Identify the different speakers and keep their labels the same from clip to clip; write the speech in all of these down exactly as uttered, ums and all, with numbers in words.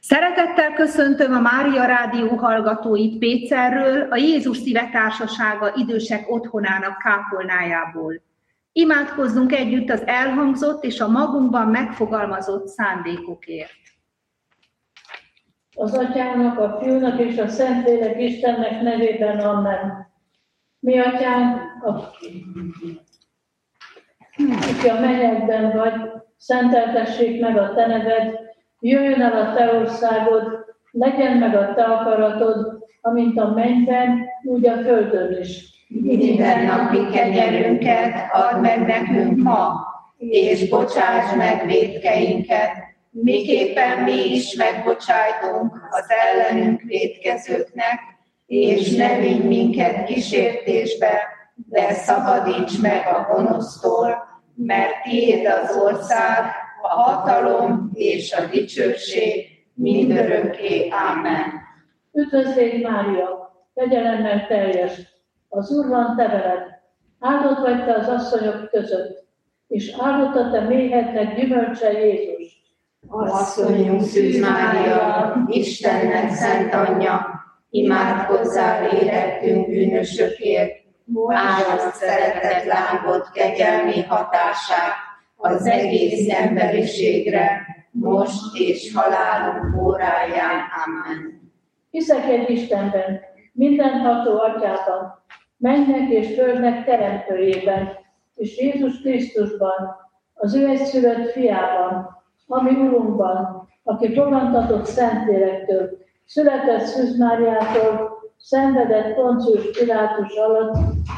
Speaker 1: Szeretettel köszöntöm a Mária Rádió hallgatóit Pécserről, a Jézus Szíve Társasága idősek otthonának kápolnájából. Imádkozzunk együtt az elhangzott és a magunkban megfogalmazott szándékokért.
Speaker 2: Az Atyának, a Fiúnak és a Szentlélek Istennek nevében, amen. Mi Atyánk, aki a mennyekben vagy, szenteltessék meg a te neved, jöjjön el a te országod, legyen meg a te akaratod, amint a mennyben, úgy a földön is.
Speaker 3: Mindennapi kenyerünket add meg nekünk ma, és bocsáss meg vétkeinket, miképpen mi is megbocsájtunk az ellenünk vétkezőknek, és ne vigy minket kísértésbe, de szabadíts meg a gonosztól, mert tiéd az ország, a hatalom és a dicsőség mindörökké. Amen.
Speaker 2: Üdvözlégy Mária, kegyelemmel teljes, az Úr van te veled, áldott vagy te az asszonyok között, és áldott a te méhednek gyümölcse Jézus.
Speaker 3: Asszonyunk Szűz Mária, Istennek szent anyja, imádkozzál érettünk bűnösökért, áldott szeretett lángod kegyelmi hatását az egész emberiségre, most és halálunk óráján. Amen.
Speaker 2: Hiszek egy Istenben, mindenható Atyában, mennek és földnek teremtőjében, és Jézus Krisztusban, az ő egyszülött fiában, ami Urunkban, aki fogantatott Szentlélektől, született Szűz Máriától, szenvedett Poncius Pilátus alatt,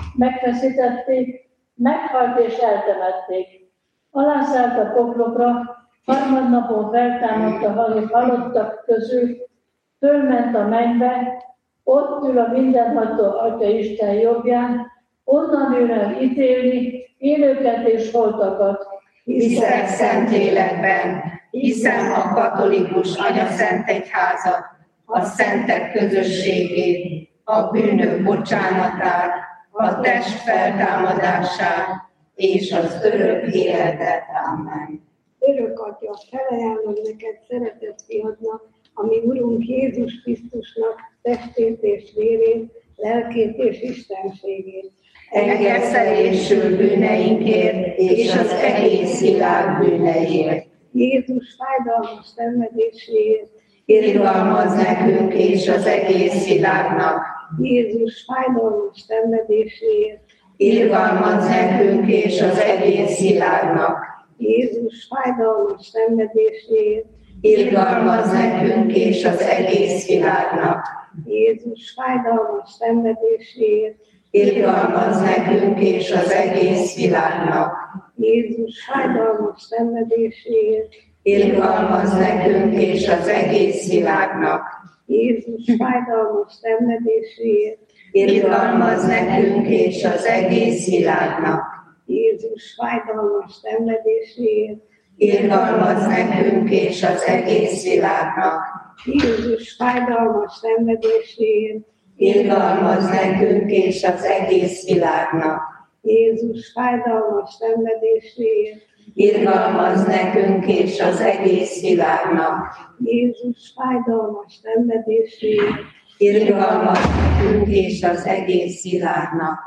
Speaker 2: megfeszítették, meghalt és eltemették. Alászállt a poklokra, harmadnapon feltámadt a halottak közül, fölment a mennybe, ott ül a mindenható Atya Isten jobbján, onnan ül el ítélni élőket és holtakat.
Speaker 3: Hiszek Szentlélekben, hiszem a katolikus anyaszentegyházat, a szentek közösségét, a bűnök bocsánatát, a test feltámadását és az örök életet. Amen.
Speaker 4: Örök Atya, felajánlom neked szeretett fiadnak, ami Urunk Jézus Krisztusnak testét és vérét, lelkét és istenségét.
Speaker 3: Engedszelésül bűneinkért és az egész világ bűneiért.
Speaker 4: Jézus fájdalmas szenvedéséért.
Speaker 3: Irgalmazz nekünk és az egész világnak.
Speaker 4: Jézus fájdalmas szenvedéséért.
Speaker 3: Irgalmazz nekünk és az egész világnak.
Speaker 4: Jézus fájdalmas szenvedéséért.
Speaker 3: Irgalmazz nekünk és az egész világnak.
Speaker 4: Jézus fájdalmas szenvedéséért.
Speaker 3: Irgalmazz nekünk és az egész világnak.
Speaker 4: Jézus fájdalmas szenvedéséért.
Speaker 3: Irgalmazz nekünk és az egész világnak.
Speaker 4: Jézus fájdalmas szenvedéséért.
Speaker 3: Irgalmazz nekünk és az egész világnak.
Speaker 4: Jézus fájdalmas szenvedéséért.
Speaker 3: Irgalmazz nekünk és az egész világnak.
Speaker 4: Jézus fájdalmas szenvedéséért.
Speaker 3: Irgalmazz nekünk és az egész világnak.
Speaker 4: Jézus fájdalmas szenvedéséért.
Speaker 3: Irgalmazz nekünk és az egész világnak.
Speaker 4: Jézus fájdalmas szenvedéséért.
Speaker 3: Irgalmazz nekünk és az egész világnak.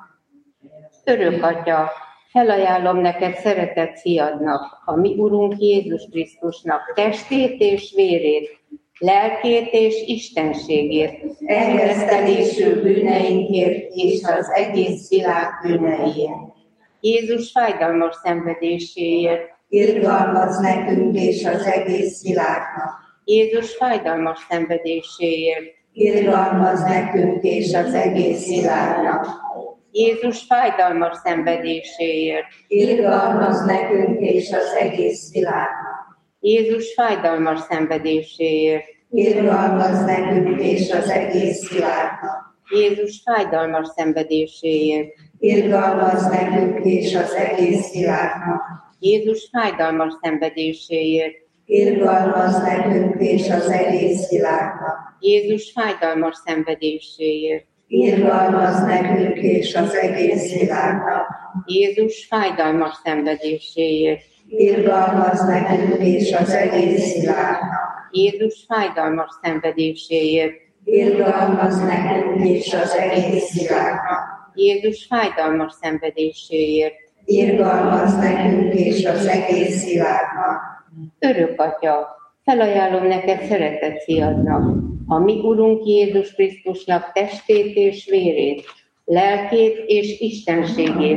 Speaker 5: Örök Atya, felajánlom neked szeretett fiadnak, a mi Urunk Jézus Krisztusnak testét és vérét, lelkét és istenségét,
Speaker 3: Engesztelésül bűneinkért és az egész világ bűneiért.
Speaker 5: Jézus fájdalmas szenvedéséért,
Speaker 3: Irgalmazz nekünk és az egész világnak.
Speaker 5: Jézus fájdalmas szenvedéséért,
Speaker 3: Irgalmazz nekünk és az egész világnak.
Speaker 5: Jézus fájdalmas szenvedéséért,
Speaker 3: Irgalmazz nekünk és az egész világnak.
Speaker 5: Jézus fájdalmas szenvedéséért,
Speaker 3: Irgalmazz nekünk és az egész világnak.
Speaker 5: Jézus fájdalmas szenvedéséért,
Speaker 3: Irgalmazz nekünk és az egész világnak.
Speaker 5: Jézus fájdalmas szenvedéséért,
Speaker 3: Irgalmazz nekünk és az egész világnak.
Speaker 5: Jézus fájdalmas szenvedéséért,
Speaker 3: Irgalmazz nekünk és az egész világnak.
Speaker 5: Jézus fájdalmas szenvedéséért,
Speaker 3: irgalmazz nekünk és az egész világnak.
Speaker 5: Jézus fájdalmas szenvedéséért,
Speaker 3: Irgalmazz nekünk és az egész világnak.
Speaker 5: Jézus fájdalmas szenvedéséért,
Speaker 3: Irgalmazz nekünk és az egész világnak.
Speaker 5: Örök Atya, felajánlom neked szeretett fiadnak, a mi Urunk Jézus Krisztusnak testét és vérét, lelkét és istenségét,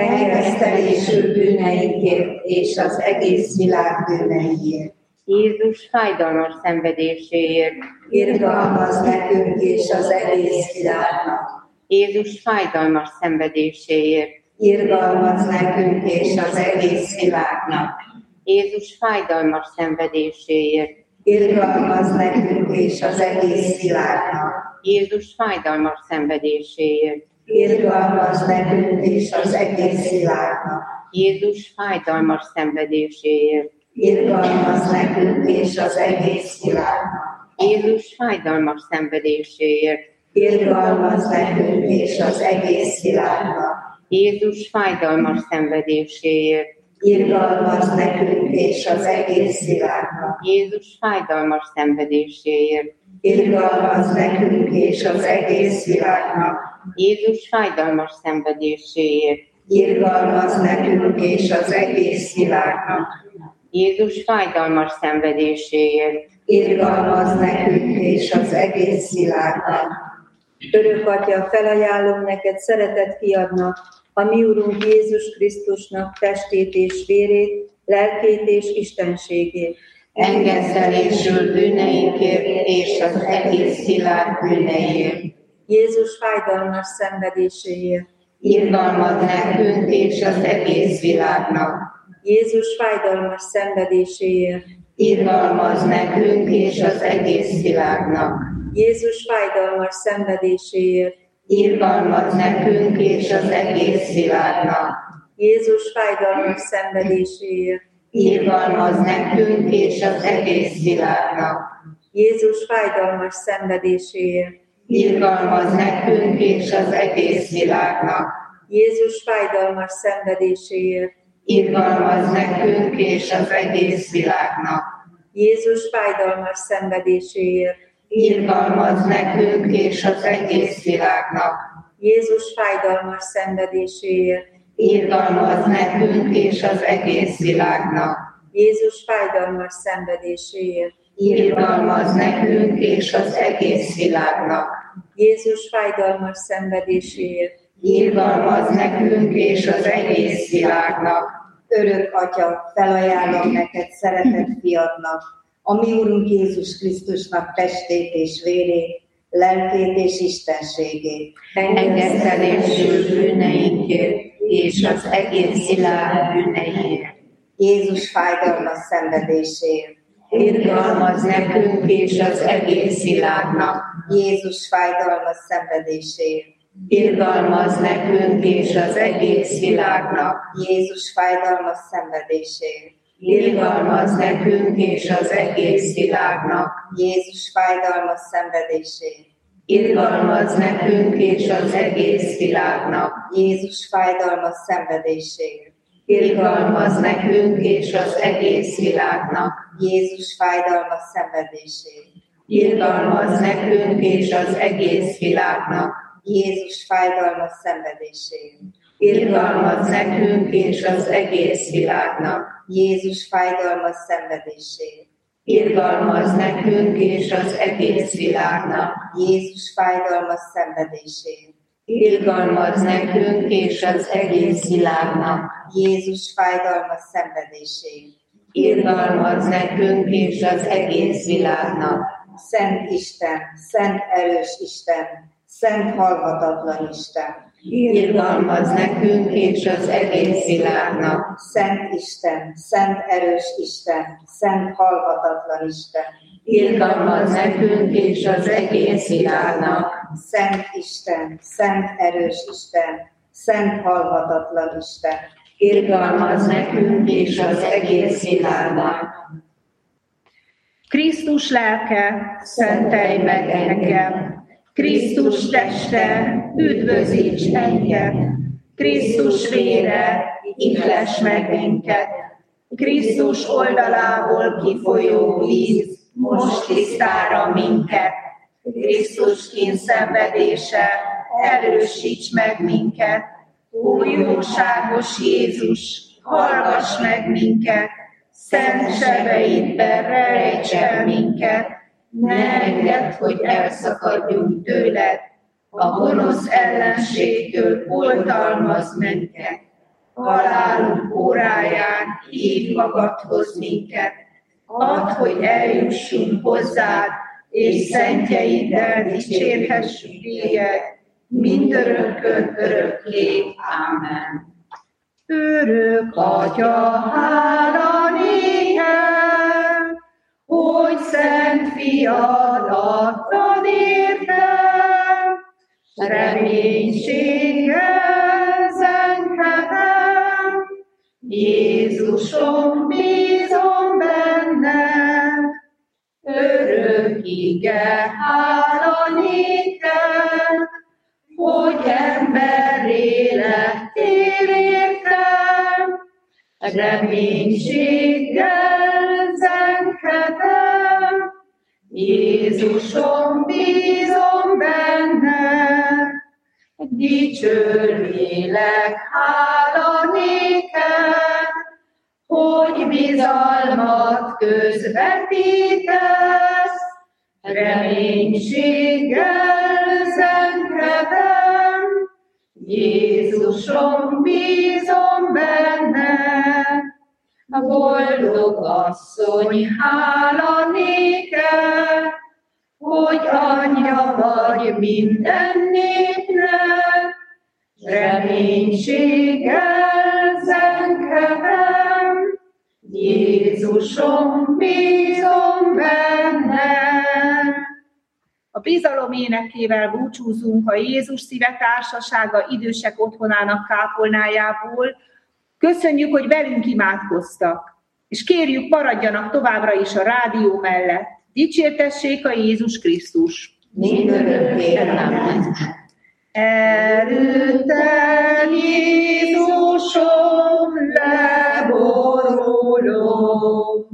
Speaker 3: Engesztelésű bűneinkért és az egész világ bűneiért.
Speaker 5: Jézus fájdalmas szenvedéséért,
Speaker 3: Irgalmazz nekünk és az egész világnak.
Speaker 5: Jézus fájdalmas szenvedéséért,
Speaker 3: Irgalmazz nekünk és az egész világnak.
Speaker 5: Jézus fájdalmas szenvedéséért,
Speaker 3: Irgalmazz nekünk és az egész világnak.
Speaker 5: Jézus fájdalmas szenvedéséért,
Speaker 3: Irgalmazz nekünk és az egész világnak.
Speaker 5: Jézus fájdalmas szenvedéséért,
Speaker 3: Irgalmazz nekünk és az egész világnak.
Speaker 5: Jézus fájdalmas szenvedéséért,
Speaker 3: Irgalmazz nekünk és az egész világnak.
Speaker 5: Jézus fájdalmas szenvedéséért,
Speaker 3: Irgalmazz nekünk és az egész világnak.
Speaker 5: Jézus fájdalmas szenvedéséért,
Speaker 3: Irgalmazz nekünk és az egész világnak.
Speaker 5: Jézus fájdalmas szenvedéséért,
Speaker 3: Irgalmazz nekünk és az egész világnak.
Speaker 5: Jézus fájdalmas szenvedéséért,
Speaker 3: Irgalmazz nekünk és az egész világnak.
Speaker 6: Örök Atya, felajánlom neked szeretett fiadnak, a mi Urunk Jézus Krisztusnak testét és vérét, lelkét és istenségét.
Speaker 5: engesztelésül bűneinkért és az egész világ bűneiért.
Speaker 6: Jézus fájdalmas szenvedéséért.
Speaker 5: Irgalmad nekünk és az egész világnak.
Speaker 6: Jézus fájdalmas szenvedéséért.
Speaker 5: Irgalmaz nekünk és az egész világnak.
Speaker 6: Jézus fájdalmas szenvedéséért.
Speaker 5: Irgalmaz nekünk és az egész világnak.
Speaker 6: Jézus fájdalmas szenvedéséért.
Speaker 5: Irgalmaz nekünk és az egész világnak.
Speaker 6: Jézus fájdalmas szenvedéséért.
Speaker 5: Irgalmaz nekünk és az egész világnak.
Speaker 6: Jézus fájdalmas szenvedéséért.
Speaker 5: Irgalmaz nekünk és az egész világnak.
Speaker 6: Jézus fájdalmas szenvedéséért.
Speaker 5: Irgalmaz nekünk és az egész világnak.
Speaker 6: Jézus fájdalmas szenvedéséért.
Speaker 5: Irgalmaz nekünk és az egész világnak.
Speaker 6: Jézus fájdalmas szenvedéséért.
Speaker 5: Irgalmaz nekünk és az egész világnak.
Speaker 6: Jézus fájdalmas szenvedéséért.
Speaker 5: Irgalmaz nekünk és az egész világnak.
Speaker 3: Örök Atya, felajánlom neked szeretett fiadnak, a mi Urunk Jézus Krisztusnak testét és vérét, lelkét és istenségét.
Speaker 5: Engesztelésül bűneinkért és az egész világ bűneiért.
Speaker 3: Jézus fájdalmas szenvedéséért.
Speaker 5: Irgalmaz nekünk és az egész világnak.
Speaker 3: Jézus fájdalmas szenvedéséért.
Speaker 5: Irgalmaz nekünk és az egész világnak.
Speaker 3: Jézus fájdalmas szenvedéséért.
Speaker 5: Irgalmaz nekünk és az egész világnak.
Speaker 3: Jézus fájdalmas szenvedéséért.
Speaker 5: Irgalmaz nekünk és az egész világnak.
Speaker 3: Jézus fájdalmas szenvedéséért.
Speaker 5: Irgalmaz nekünk és az egész világnak.
Speaker 3: Jézus fájdalmas szenvedéséért.
Speaker 5: Irgalmaz nekünk és az egész világnak.
Speaker 3: Jézus fájdalmas szenvedéséért.
Speaker 5: Irgalmaz nekünk és az egész világnak.
Speaker 3: Jézus fájdalmas szenvedéséért.
Speaker 5: Irgalmaz nekünk és az egész világnak.
Speaker 3: Jézus fájdalmas szenvedéséért.
Speaker 5: Irgalmaz nekünk és az egész világnak.
Speaker 3: Jézus fájdalmas szenvedéséért.
Speaker 5: Irgalmaz nekünk és az egész világnak.
Speaker 3: Szent Isten, szent erős Isten, szent halhatatlan Isten.
Speaker 5: Irgalmaz nekünk és az egész világnak.
Speaker 3: Szent Isten, szent erős Isten, szent halhatatlan Isten.
Speaker 5: Irgalmaz nekünk és az egész világnak.
Speaker 3: Szent Isten, szent erős Isten, szent halhatatlan Isten.
Speaker 5: Irgalmaz nekünk és az egész világnak.
Speaker 1: Krisztus lelke, szentelj meg engem! Krisztus teste, üdvözíts engem! Krisztus vére, ihless meg minket! Krisztus oldalából kifolyó víz, most tisztára minket. Krisztus kínszenvedése, erősíts meg minket. Ó jóságos Jézus, hallgass meg minket, szent sebeidben rejts el minket, ne engedd, hogy elszakadjunk tőled, a gonosz ellenségtől oltalmazd minket. Halálunk óráján hívj magadhoz minket, add, hogy eljussunk hozzád, és szentjeiddel dicsérhessük téged, mindörökkön örökké. Ámen. Örök Atya, hála néked, hogy szent fiad adtad értem, reménységgel zenkedem, Jézusom, bízom benned, örök ige, hála néked, hogy emberré lettél értem, reménységgel zenkedem, Jézusom, bízom benned, dicsőlélek, hála néked, hogy bizalmat közvetítesz, reménységgel zenkedem, Jézusom, bízom benned. A boldog asszony, hála néked, hogy anyja vagy minden népnek, reménységgel zenkedem, Jézusom, bízom benned. A bizalom énekével búcsúzunk a Jézus Szíve Társasága idősek otthonának kápolnájából. Köszönjük, hogy velünk imádkoztak, és kérjük, maradjanak továbbra is a rádió mellett. Dicsértessék a Jézus Krisztus!
Speaker 5: Mindörökké. Amen.
Speaker 1: Erőtlen Jézusom, leboruló,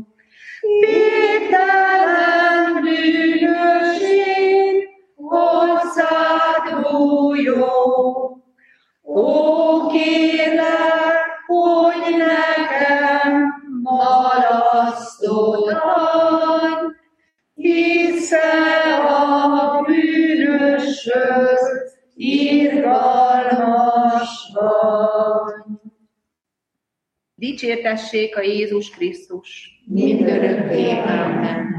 Speaker 1: végtelen bűnöség, hozzád bújó. Ó, kérlek, hogy nekem malasztot adj, hiszen a bűnöshöz irgalmas vagy. Dicsértessék a Jézus Krisztus!
Speaker 5: Mindörökké. Amen.